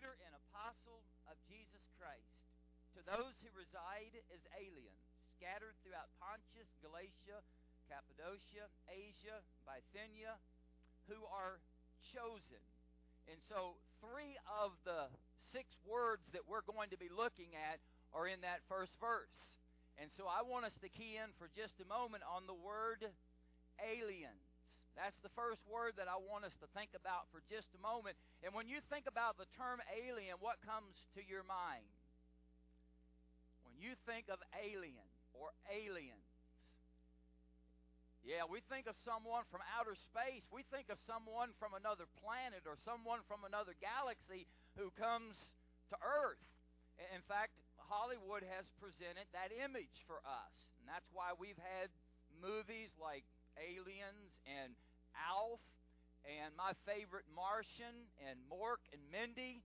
Peter, an apostle of Jesus Christ, to those who reside as aliens, scattered throughout Pontus, Galatia, Cappadocia, Asia, Bithynia, who are chosen. And so 3 of the 6 words that we're going to be looking at are in that first verse. And so I want us to key in for just a moment on the word aliens. That's the first word that I want us to think about for just a moment. And when you think about the term alien, what comes to your mind? When you think of alien or aliens, yeah, we think of someone from outer space. We think of someone from another planet or someone from another galaxy who comes to Earth. In fact, Hollywood has presented that image for us. And that's why we've had movies like Aliens and Alf and my favorite Martian and Mork and Mindy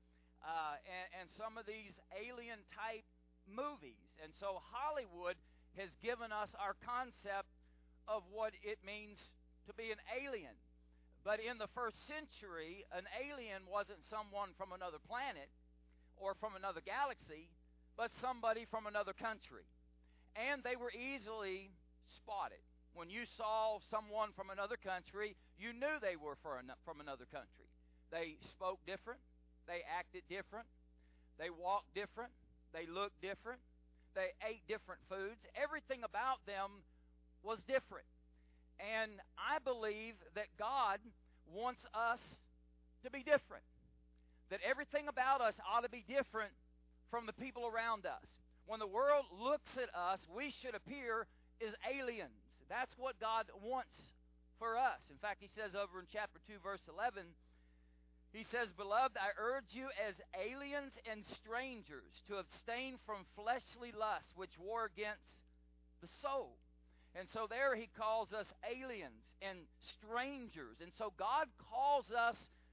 and some of these alien-type movies. And so Hollywood has given us our concept of what it means to be an alien. But in the first century, an alien wasn't someone from another planet or from another galaxy, but somebody from another country. And they were easily spotted. When you saw someone from another country, you knew they were from another country. They spoke different. They acted different. They walked different. They looked different. They ate different foods. Everything about them was different. And I believe that God wants us to be different. That everything about us ought to be different from the people around us. When the world looks at us, we should appear as aliens. That's what God wants for us. In fact, he says over in chapter 2, verse 11, he says, "Beloved, I urge you as aliens and strangers to abstain from fleshly lusts which war against the soul." And so there he calls us aliens and strangers. And so God calls us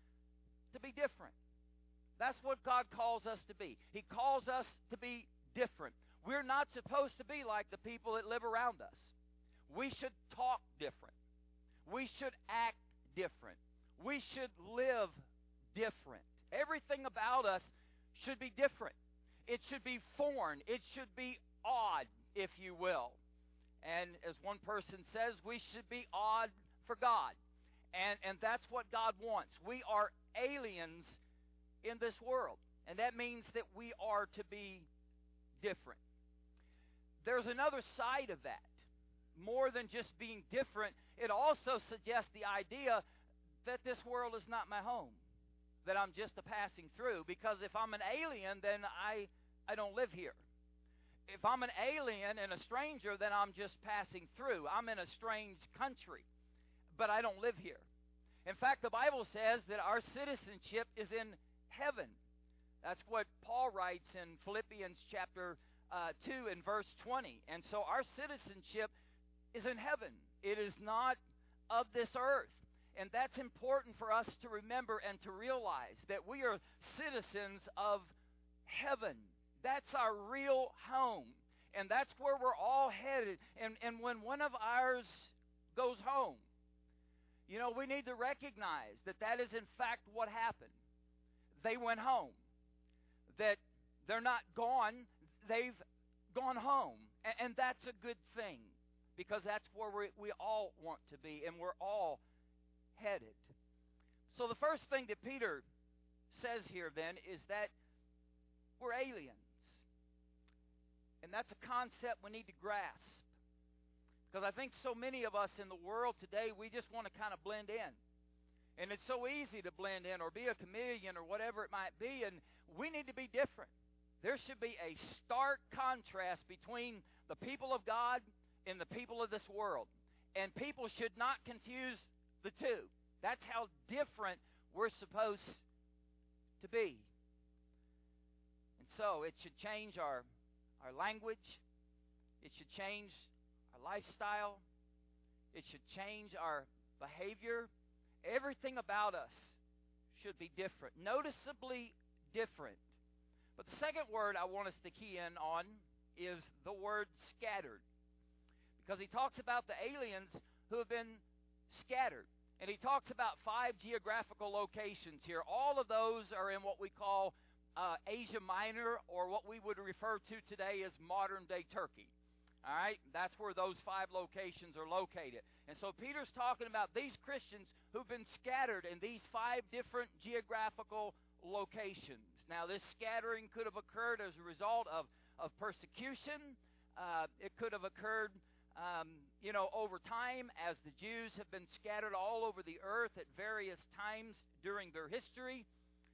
to be different. That's what God calls us to be. He calls us to be different. We're not supposed to be like the people that live around us. We should talk different. We should act different. We should live different. Everything about us should be different. It should be foreign. It should be odd, if you will. And as one person says, we should be odd for God. And that's what God wants. We are aliens in this world. And that means that we are to be different. There's another side of that. More than just being different, it also suggests the idea that this world is not my home, that I'm just a passing through. Because if I'm an alien, then I don't live here. If I'm an alien and a stranger, then I'm just passing through. I'm in a strange country, but I don't live here. In fact, the Bible says that our citizenship is in heaven. That's what Paul writes in Philippians chapter 2 and verse 20. And so our citizenship is in heaven. It is not of this earth. And that's important for us to remember and to realize that we are citizens of heaven. That's our real home. And that's where we're all headed. And when one of ours goes home, you know, we need to recognize that that is in fact what happened. They went home. That they're not gone, they've gone home. And that's a good thing. Because that's where we all want to be, and we're all headed. So the first thing that Peter says here then is that we're aliens. And that's a concept we need to grasp. Because I think so many of us in the world today, we just want to kind of blend in. And it's so easy to blend in or be a chameleon or whatever it might be, and we need to be different. There should be a stark contrast between the people of God in the people of this world. And people should not confuse the two. That's how different we're supposed to be. And so it should change our language. It should change our lifestyle. It should change our behavior. Everything about us should be different, noticeably different. But the second word I want us to key in on is the word scattered. Because he talks about the aliens who have been scattered. And he talks about 5 geographical locations here. All of those are in what we call Asia Minor, or what we would refer to today as modern-day Turkey. All right? That's where those 5 locations are located. And so Peter's talking about these Christians who've been scattered in these 5 different geographical locations. Now, this scattering could have occurred as a result of persecution. It could have occurred, over time, as the Jews have been scattered all over the earth at various times during their history.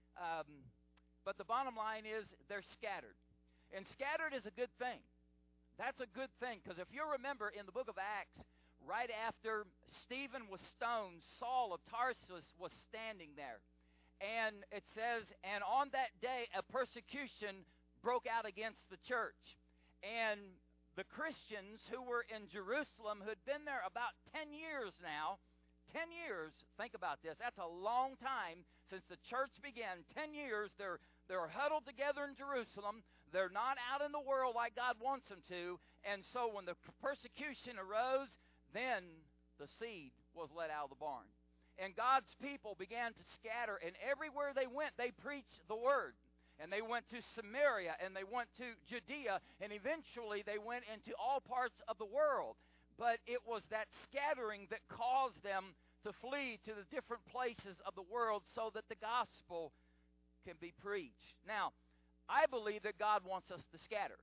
But the bottom line is they're scattered. And scattered is a good thing. That's a good thing, because if you remember in the book of Acts, right after Stephen was stoned, Saul of Tarsus was standing there. And it says, and on that day a persecution broke out against the church. And the Christians who were in Jerusalem, who had been there about 10 years now, 10 years, think about this, that's a long time since the church began. 10 years, they're huddled together in Jerusalem. They're not out in the world like God wants them to. And so when the persecution arose, then the seed was let out of the barn. And God's people began to scatter, and everywhere they went, they preached the word. And they went to Samaria, and they went to Judea, and eventually they went into all parts of the world. But it was that scattering that caused them to flee to the different places of the world so that the gospel can be preached. Now, I believe that God wants us to scatter.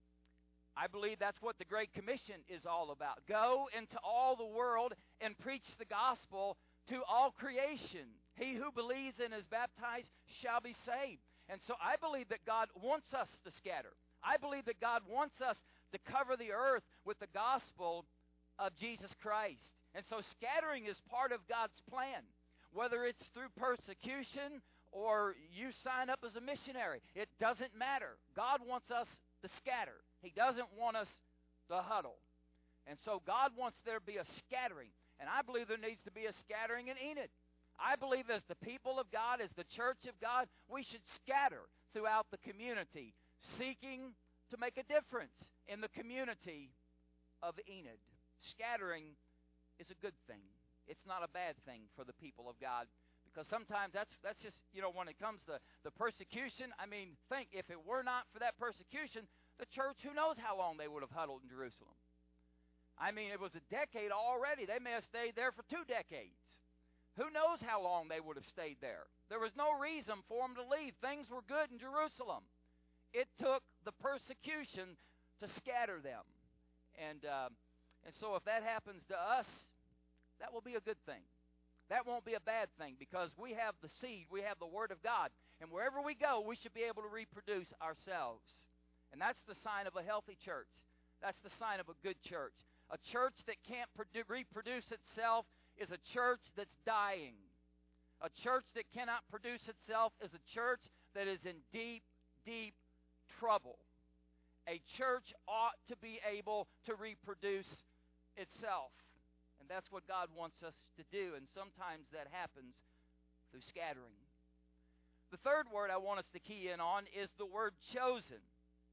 I believe that's what the Great Commission is all about. Go into all the world and preach the gospel to all creation. He who believes and is baptized shall be saved. And so I believe that God wants us to scatter. I believe that God wants us to cover the earth with the gospel of Jesus Christ. And so scattering is part of God's plan. Whether it's through persecution or you sign up as a missionary, it doesn't matter. God wants us to scatter. He doesn't want us to huddle. And so God wants there to be a scattering. And I believe there needs to be a scattering in Enid. I believe as the people of God, as the church of God, we should scatter throughout the community, seeking to make a difference in the community of Enid. Scattering is a good thing. It's not a bad thing for the people of God. Because sometimes that's just, when it comes to the persecution, think, if it were not for that persecution, the church, who knows how long they would have huddled in Jerusalem. It was a decade already. They may have stayed there for 2 decades. Who knows how long they would have stayed there? There was no reason for them to leave. Things were good in Jerusalem. It took the persecution to scatter them. And so if that happens to us, that will be a good thing. That won't be a bad thing, because we have the seed, we have the Word of God. And wherever we go, we should be able to reproduce ourselves. And that's the sign of a healthy church. That's the sign of a good church. A church that can't reproduce itself is a church that's dying. A church that cannot produce itself is a church that is in deep, deep trouble. A church ought to be able to reproduce itself. And that's what God wants us to do. And sometimes that happens through scattering. The third word I want us to key in on is the word chosen.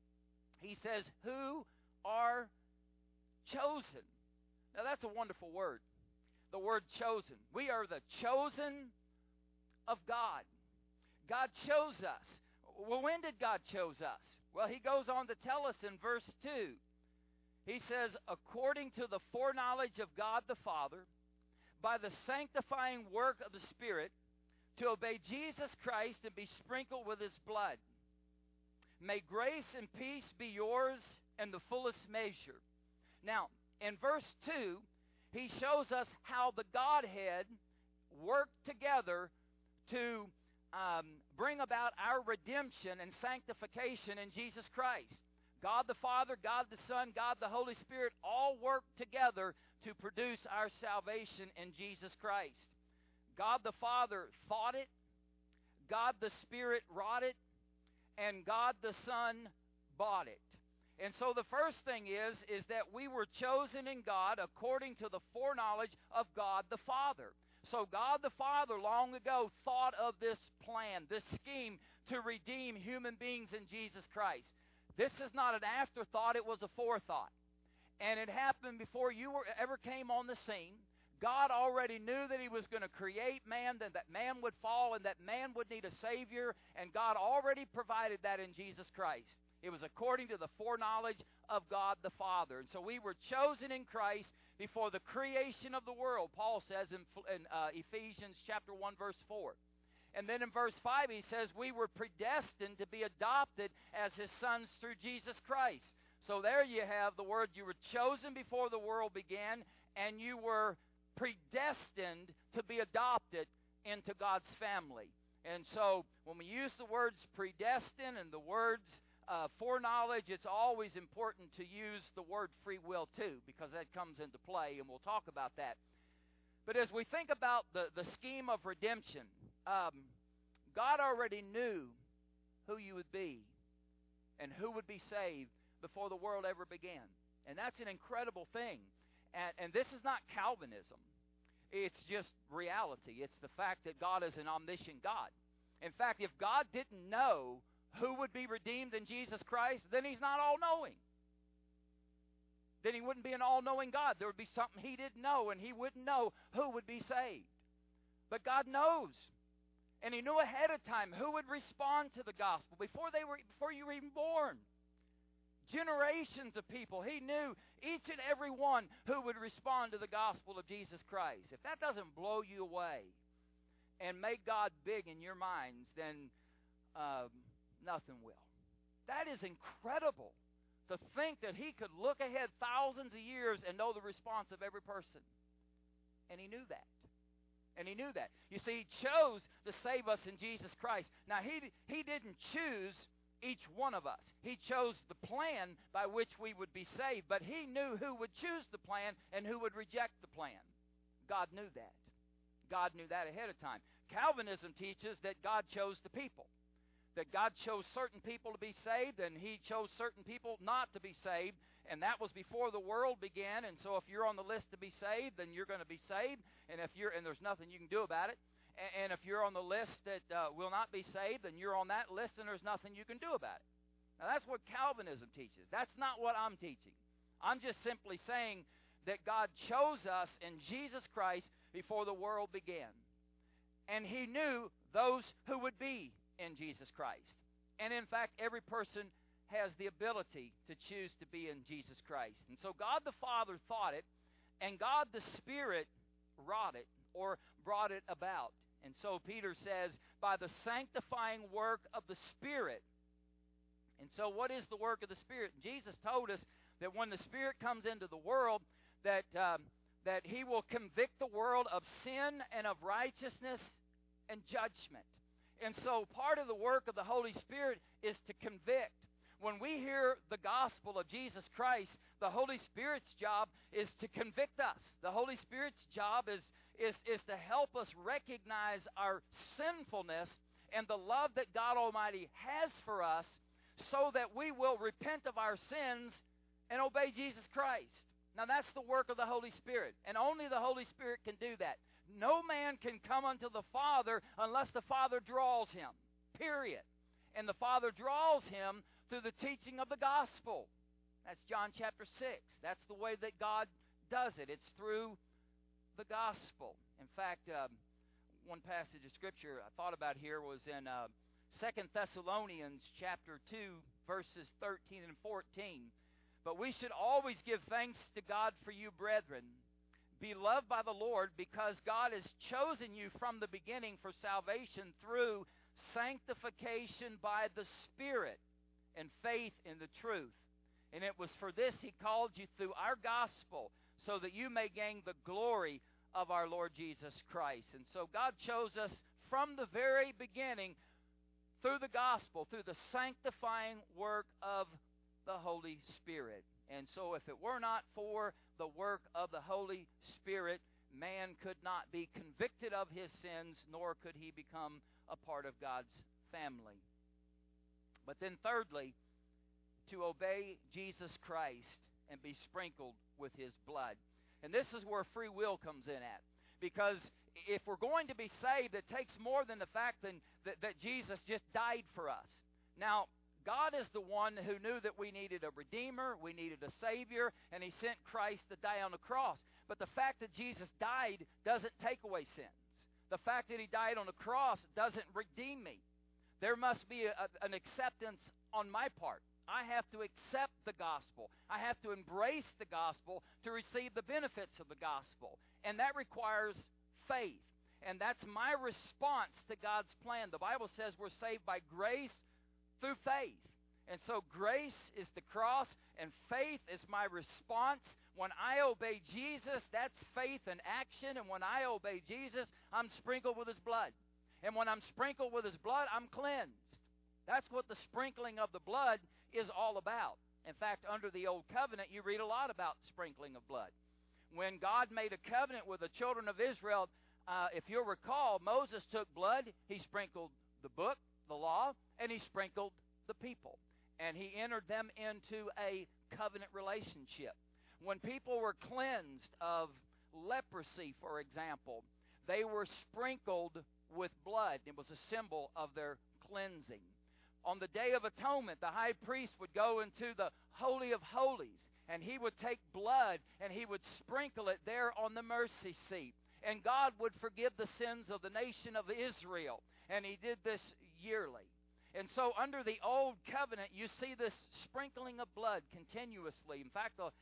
He says, who are chosen? Now that's a wonderful word. The word chosen. We are the chosen of God. God chose us. Well, when did God chose us? Well, he goes on to tell us in verse 2. He says, according to the foreknowledge of God the Father, by the sanctifying work of the Spirit, to obey Jesus Christ and be sprinkled with His blood. May grace and peace be yours in the fullest measure. Now, in verse 2, he shows us how the Godhead worked together to bring about our redemption and sanctification in Jesus Christ. God the Father, God the Son, God the Holy Spirit all work together to produce our salvation in Jesus Christ. God the Father thought it, God the Spirit wrought it, and God the Son bought it. And so the first thing is that we were chosen in God according to the foreknowledge of God the Father. So God the Father long ago thought of this plan, this scheme to redeem human beings in Jesus Christ. This is not an afterthought, it was a forethought. And it happened before you ever came on the scene. God already knew that He was going to create man, that man would fall, and that man would need a Savior, and God already provided that in Jesus Christ. It was according to the foreknowledge of God the Father. And so we were chosen in Christ before the creation of the world, Paul says in Ephesians chapter 1, verse 4. And then in verse 5 he says we were predestined to be adopted as His sons through Jesus Christ. So there you have the word, you were chosen before the world began, and you were predestined to be adopted into God's family. And so when we use the words predestined and the words foreknowledge, it's always important to use the word free will too, because that comes into play, and we'll talk about that. But as we think about the scheme of redemption, God already knew who you would be and who would be saved before the world ever began. And that's an incredible thing. And this is not Calvinism. It's just reality. It's the fact that God is an omniscient God. In fact, if God didn't know who would be redeemed in Jesus Christ, then He's not all-knowing. Then He wouldn't be an all-knowing God. There would be something He didn't know, and He wouldn't know who would be saved. But God knows. And He knew ahead of time who would respond to the gospel before you were even born. Generations of people. He knew each and every one who would respond to the gospel of Jesus Christ. If that doesn't blow you away and make God big in your minds, then nothing will. That is incredible, to think that He could look ahead thousands of years and know the response of every person. And He knew that. And He knew that. You see, He chose to save us in Jesus Christ. Now, He didn't choose each one of us. He chose the plan by which we would be saved, but He knew who would choose the plan and who would reject the plan. God knew that. God knew that ahead of time. Calvinism teaches that God chose the people, that God chose certain people to be saved, and He chose certain people not to be saved, and that was before the world began. And so if you're on the list to be saved, then you're going to be saved, and there's nothing you can do about it. And if you're on the list that will not be saved, then you're on that list and there's nothing you can do about it. Now, that's what Calvinism teaches. That's not what I'm teaching. I'm just simply saying that God chose us in Jesus Christ before the world began. And He knew those who would be in Jesus Christ. And in fact, every person has the ability to choose to be in Jesus Christ. And so God the Father thought it, and God the Spirit wrought it, or brought it about. And so Peter says, by the sanctifying work of the Spirit. And so what is the work of the Spirit? Jesus told us that when the Spirit comes into the world, that He will convict the world of sin and of righteousness and judgment. And so part of the work of the Holy Spirit is to convict. When we hear the gospel of Jesus Christ, the Holy Spirit's job is to convict us. The Holy Spirit's job is to help us recognize our sinfulness and the love that God Almighty has for us, so that we will repent of our sins and obey Jesus Christ. Now that's the work of the Holy Spirit, and only the Holy Spirit can do that. No man can come unto the Father unless the Father draws him, period. And the Father draws him through the teaching of the gospel. That's John chapter 6. That's the way that God does it. It's through the gospel. In fact, one passage of Scripture I thought about here was in 2 Thessalonians chapter 2, verses 13 and 14. But we should always give thanks to God for you, brethren, beloved by the Lord, because God has chosen you from the beginning for salvation through sanctification by the Spirit and faith in the truth. And it was for this He called you through our gospel, so that you may gain the glory of our Lord Jesus Christ. And so God chose us from the very beginning through the gospel, through the sanctifying work of the Holy Spirit. And so if it were not for the work of the Holy Spirit, man could not be convicted of his sins, nor could he become a part of God's family. But then thirdly, to obey Jesus Christ and be sprinkled with His blood. And this is where free will comes in at. Because if we're going to be saved, it takes more than the fact that Jesus just died for us. Now, God is the one who knew that we needed a Redeemer, we needed a Savior, and He sent Christ to die on the cross. But the fact that Jesus died doesn't take away sins. The fact that he died on the cross doesn't redeem me. There must be an acceptance on my part. I have to accept the gospel. I have to embrace the gospel to receive the benefits of the gospel. And that requires faith. And that's my response to God's plan. The Bible says we're saved by grace through faith. And so grace is the cross, and faith is my response. When I obey Jesus, that's faith in action. And when I obey Jesus, I'm sprinkled with his blood. And when I'm sprinkled with his blood, I'm cleansed. That's what the sprinkling of the blood is all about. In fact, under the Old Covenant, you read a lot about sprinkling of blood. When God made a covenant with the children of Israel, if you'll recall, Moses took blood, he sprinkled the book, the law, and he sprinkled the people. And he entered them into a covenant relationship. When people were cleansed of leprosy, for example, they were sprinkled with blood. It was a symbol of their cleansing. On the Day of Atonement, the high priest would go into the Holy of Holies, and he would take blood and he would sprinkle it there on the mercy seat. And God would forgive the sins of the nation of Israel. And he did this yearly. And so under the Old Covenant, you see this sprinkling of blood continuously. In fact, the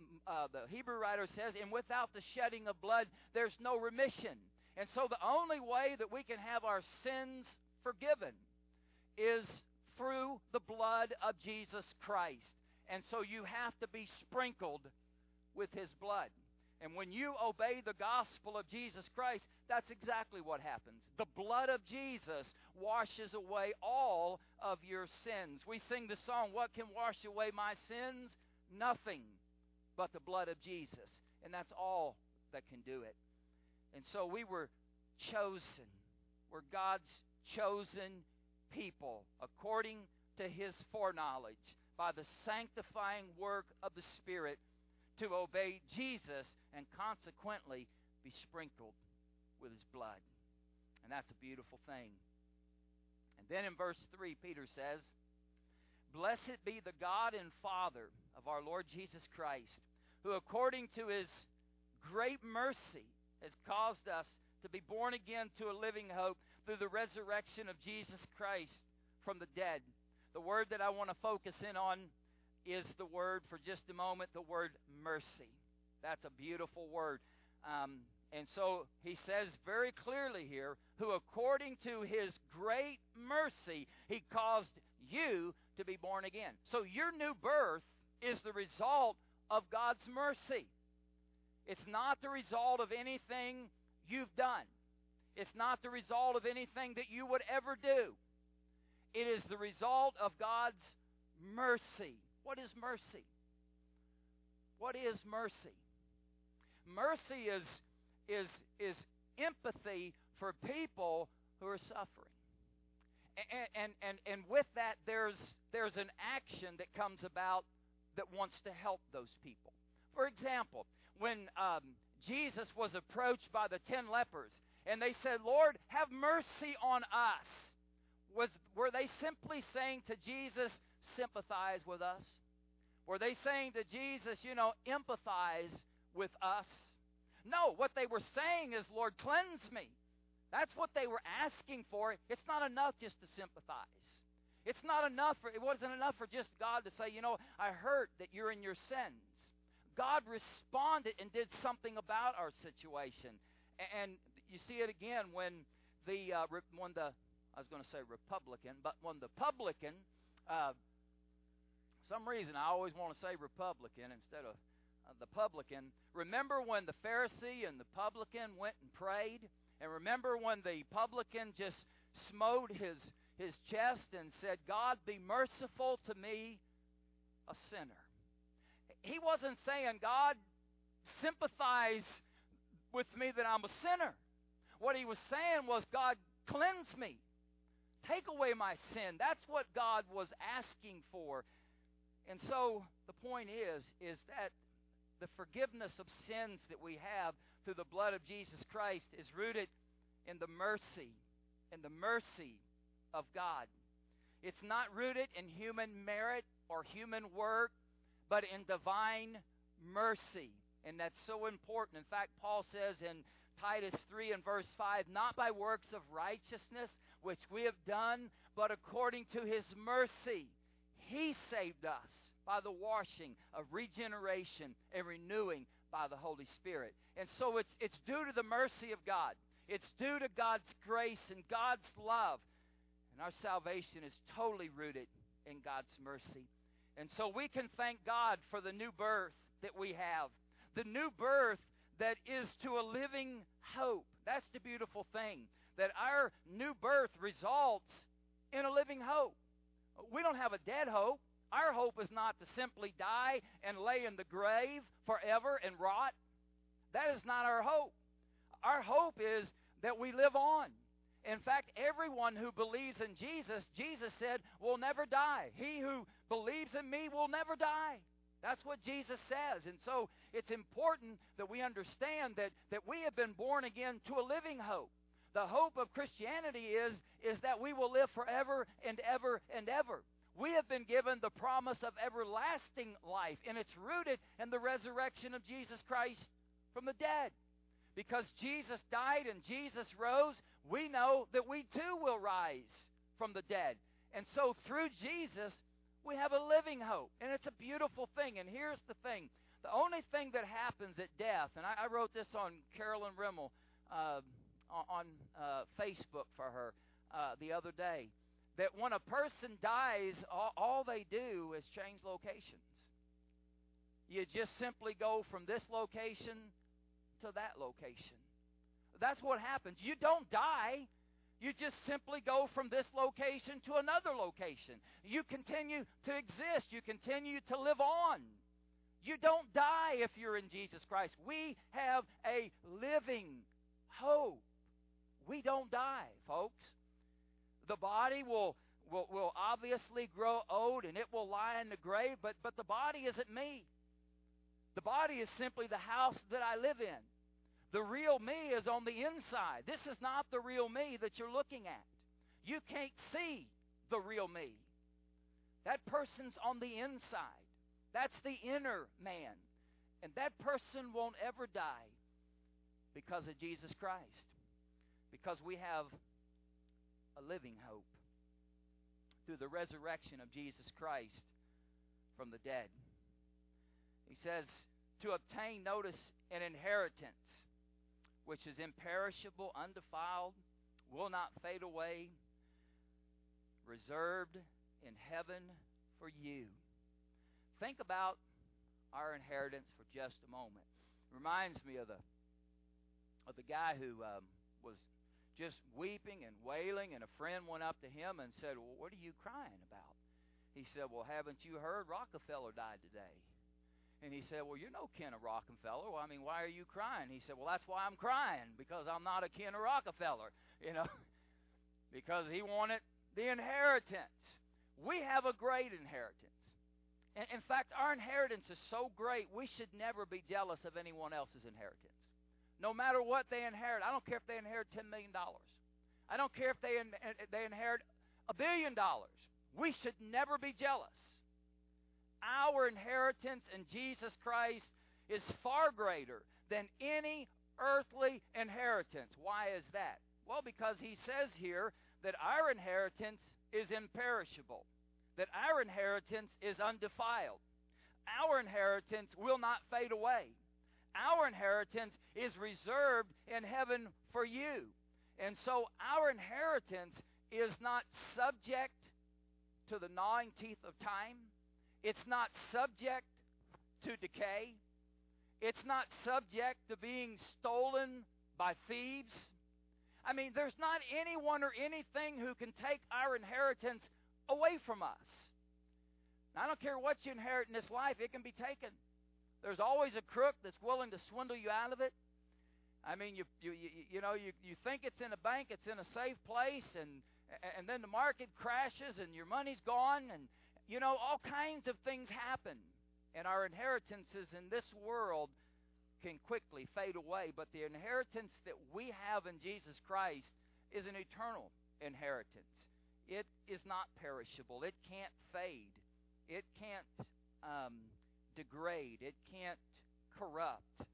Hebrew writer says, and without the shedding of blood, there's no remission. And so the only way that we can have our sins forgiven is through the blood of Jesus Christ. And so you have to be sprinkled with his blood. And when you obey the gospel of Jesus Christ, that's exactly what happens. The blood of Jesus washes away all of your sins. We sing the song, "What can wash away my sins? Nothing but the blood of Jesus." And that's all that can do it. And so we were chosen. We're God's chosen people according to his foreknowledge by the sanctifying work of the Spirit to obey Jesus and consequently be sprinkled with his blood. And that's a beautiful thing. And then in verse 3, Peter says, "Blessed be the God and Father of our Lord Jesus Christ, who according to his great mercy has caused us to be born again to a living hope through the resurrection of Jesus Christ from the dead." The word that I want to focus in on is the word, for just a moment, the word mercy. That's a beautiful word. And so he says very clearly here, who according to his great mercy, he caused you to be born again. So your new birth is the result of God's mercy. It's not the result of anything you've done. It's not the result of anything that you would ever do. It is the result of God's mercy. What is mercy? What is mercy? Mercy is empathy for people who are suffering. And with that, there's an action that comes about that wants to help those people. For example, when Jesus was approached by the 10 lepers, and they said, "Lord, have mercy on us." Were they simply saying to Jesus, "Sympathize with us"? Were they saying to Jesus, empathize with us? No, what they were saying is, "Lord, cleanse me." That's what they were asking for. It's not enough just to sympathize. It wasn't enough for just God to say, "I heard that you're in your sins." God responded and did something about our situation. And you see it again when the I was going to say Republican, but when the publican, some reason I always want to say Republican instead of the publican. Remember when the Pharisee and the publican went and prayed? And remember when the publican just smote his chest and said, "God, be merciful to me, a sinner." He wasn't saying, "God, sympathize with me that I'm a sinner." What he was saying was, "God, cleanse me. Take away my sin." That's what God was asking for. And so the point is that the forgiveness of sins that we have through the blood of Jesus Christ is rooted in the mercy of God. It's not rooted in human merit or human work, but in divine mercy. And that's so important. In fact, Paul says in Titus 3 and verse 5, not by works of righteousness which we have done, but according to His mercy, He saved us by the washing of regeneration and renewing by the Holy Spirit. And so it's due to the mercy of God. It's due to God's grace and God's love. And our salvation is totally rooted in God's mercy. And so we can thank God for the new birth that we have. The new birth that is to a living hope. That's the beautiful thing. That our new birth results in a living hope. We don't have a dead hope. Our hope is not to simply die and lay in the grave forever and rot. That is not our hope. Our hope is that we live on. In fact, everyone who believes in Jesus, Jesus said, will never die. He who believes in me will never die. That's what Jesus says. And so it's important that we understand that we have been born again to a living hope. The hope of Christianity is that we will live forever and ever and ever. We have been given the promise of everlasting life, and it's rooted in the resurrection of Jesus Christ from the dead. Because Jesus died and Jesus rose, we know that we too will rise from the dead. And so through Jesus, we have a living hope. And it's a beautiful thing. And here's the thing. The only thing that happens at death, and I wrote this on Carolyn Rimmel on Facebook for her the other day, that when a person dies, all they do is change locations. You just simply go from this location to that location. That's what happens. You don't die. You just simply go from this location to another location. You continue to exist. You continue to live on. You don't die if you're in Jesus Christ. We have a living hope. We don't die, folks. The body will obviously grow old and it will lie in the grave, but the body isn't me. The body is simply the house that I live in. The real me is on the inside. This is not the real me that you're looking at. You can't see the real me. That person's on the inside. That's the inner man. And that person won't ever die because of Jesus Christ. Because we have a living hope through the resurrection of Jesus Christ from the dead. He says, to obtain, notice, an inheritance which is imperishable, undefiled, will not fade away, reserved in heaven for you. Think about our inheritance for just a moment. It reminds me of the guy who was just weeping and wailing, and a friend went up to him and said, well, what are you crying about? He said, well, haven't you heard Rockefeller died today? And he said, well, you're no kin of Rockefeller. Well, I mean, why are you crying? He said, well, that's why I'm crying, because I'm not a kin of Rockefeller, because he wanted the inheritance. We have a great inheritance. And in fact, our inheritance is so great, we should never be jealous of anyone else's inheritance. No matter what they inherit. I don't care if they inherit $10 million. I don't care if they inherit $1 billion. We should never be jealous. Our inheritance in Jesus Christ is far greater than any earthly inheritance. Why is that? Well, because he says here that our inheritance is imperishable, that our inheritance is undefiled. Our inheritance will not fade away. Our inheritance is reserved in heaven for you. And so our inheritance is not subject to the gnawing teeth of time. It's not subject to decay. It's not subject to being stolen by thieves. I mean, there's not anyone or anything who can take our inheritance away from us. Now, I don't care what you inherit in this life, it can be taken. There's always a crook that's willing to swindle you out of it. I mean, you think it's in a bank, it's in a safe place, and then the market crashes and your money's gone, and all kinds of things happen. And our inheritances in this world can quickly fade away, but the inheritance that we have in Jesus Christ is an eternal inheritance. It is not perishable. It can't fade. It can't degrade. It can't corrupt.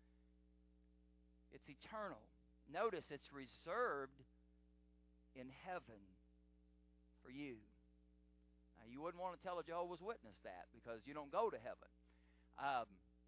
It's eternal. Notice it's reserved in heaven for you. Now, you wouldn't want to tell a Jehovah's Witness that because you don't go to heaven.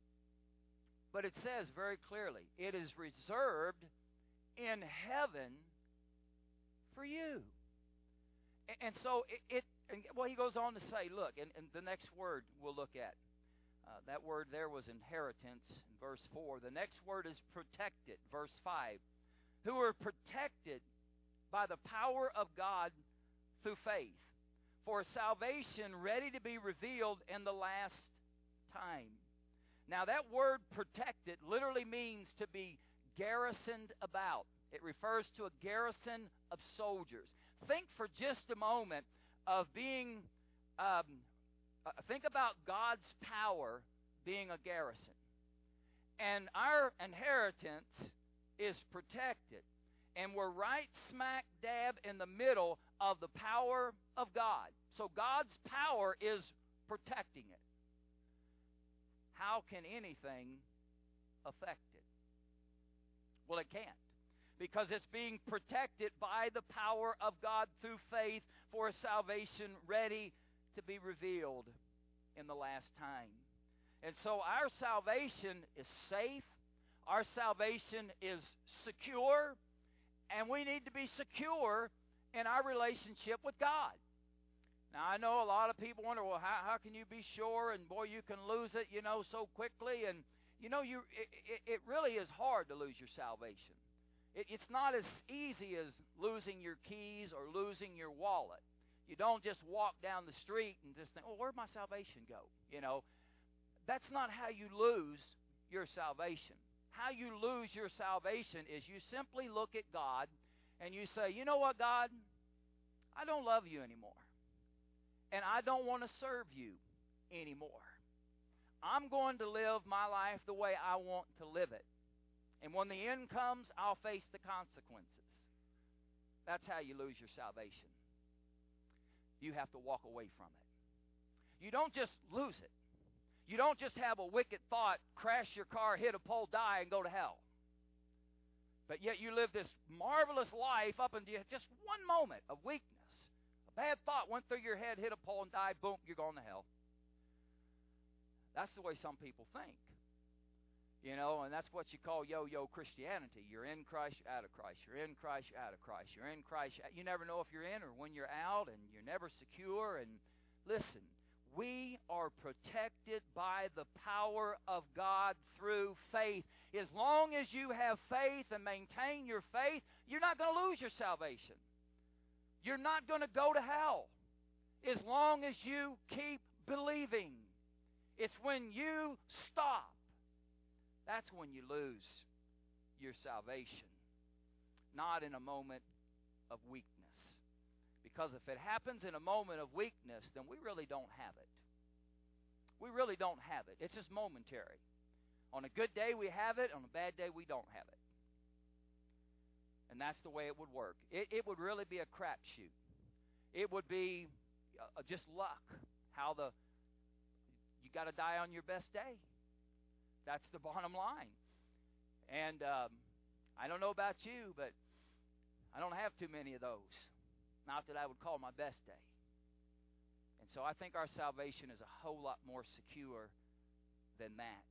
But it says very clearly, it is reserved in heaven for you. And so he goes on to say, look, and the next word we'll look at, that word there was inheritance in verse 4. The next word is protected, verse 5. Who are protected by the power of God through faith, for salvation ready to be revealed in the last time. Now that word protected literally means to be garrisoned about. It refers to a garrison of soldiers. Think for just a moment of being, think about God's power being a garrison. And our inheritance is protected. And we're right smack dab in the middle of the power of God. So God's power is protecting it. How can anything affect it? Well, it can't. Because it's being protected by the power of God through faith for a salvation ready to be revealed in the last time. And so our salvation is safe. Our salvation is secure. And we need to be secure in our relationship with God. Now, I know a lot of people wonder, well, how can you be sure? And, boy, you can lose it, so quickly. And, it really is hard to lose your salvation. It's not as easy as losing your keys or losing your wallet. You don't just walk down the street and just think, well, where'd my salvation go? That's not how you lose your salvation. How you lose your salvation is you simply look at God and you say, you know what, God? I don't love you anymore. And I don't want to serve you anymore. I'm going to live my life the way I want to live it. And when the end comes, I'll face the consequences. That's how you lose your salvation. You have to walk away from it. You don't just lose it. You don't just have a wicked thought, crash your car, hit a pole, die, and go to hell. But yet you live this marvelous life up until just one moment of weakness. A bad thought went through your head, hit a pole, and died. Boom, you're going to hell. That's the way some people think. And that's what you call yo-yo Christianity. You're in Christ, you're out of Christ. You're in Christ, you're out of Christ. You're in Christ. You never know if you're in or when you're out, and you're never secure. And listen, we are protected by the power of God through faith. As long as you have faith and maintain your faith, you're not going to lose your salvation. You're not going to go to hell as long as you keep believing. It's when you stop. That's when you lose your salvation. Not in a moment of weakness. Because if it happens in a moment of weakness, then we really don't have it. We really don't have it. It's just momentary. On a good day we have it. On a bad day we don't have it. And that's the way it would work. It would really be a crapshoot. It would be just luck. You got to die on your best day. That's the bottom line. And I don't know about you, but I don't have too many of those. Not that I would call my best day. And so I think our salvation is a whole lot more secure than that.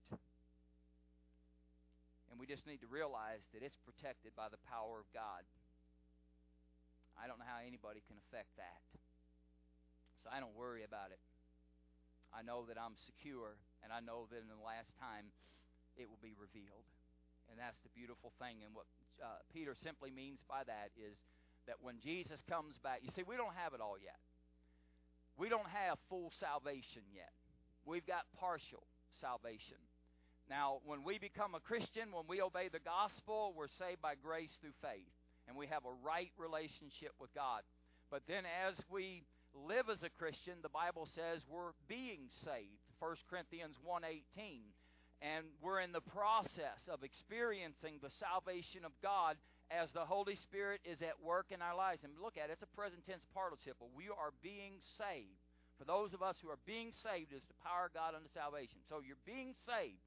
And we just need to realize that it's protected by the power of God. I don't know how anybody can affect that. So I don't worry about it. I know that I'm secure, and I know that in the last time it will be revealed. And that's the beautiful thing. And what Peter simply means by that is that when Jesus comes back, you see, we don't have it all yet. We don't have full salvation yet. We've got partial salvation. Now, when we become a Christian, when we obey the gospel, we're saved by grace through faith. And we have a right relationship with God. But then as we live as a Christian, the Bible says we're being saved. 1 Corinthians 1:18. And we're in the process of experiencing the salvation of God as the Holy Spirit is at work in our lives. And look at it, it's a present tense participle. We are being saved. For those of us who are being saved is the power of God unto salvation. So you're being saved.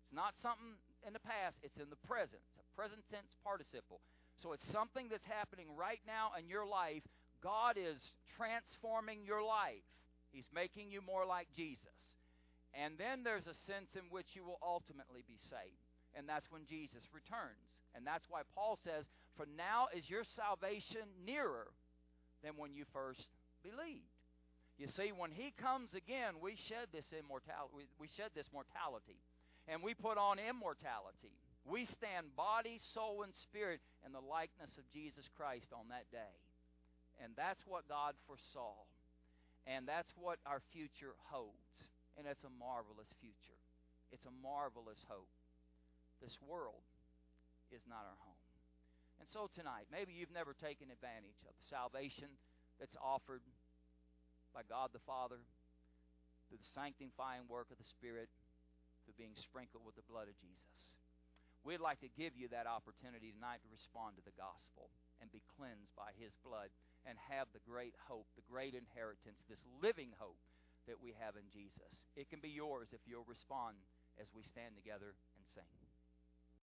It's not something in the past, it's in the present. It's a present tense participle. So it's something that's happening right now in your life. God is transforming your life. He's making you more like Jesus. And then there's a sense in which you will ultimately be saved. And that's when Jesus returns. And that's why Paul says, for now is your salvation nearer than when you first believed. You see, when He comes again, we shed this immortality. We shed this mortality. And we put on immortality. We stand body, soul, and spirit in the likeness of Jesus Christ on that day. And that's what God foresaw. And that's what our future holds. And it's a marvelous future. It's a marvelous hope. This world is not our home. And so tonight, maybe you've never taken advantage of the salvation that's offered by God the Father through the sanctifying work of the Spirit, through being sprinkled with the blood of Jesus. We'd like to give you that opportunity tonight to respond to the gospel and be cleansed by His blood and have the great hope, the great inheritance, this living hope that we have in Jesus. It can be yours if you'll respond as we stand together and sing.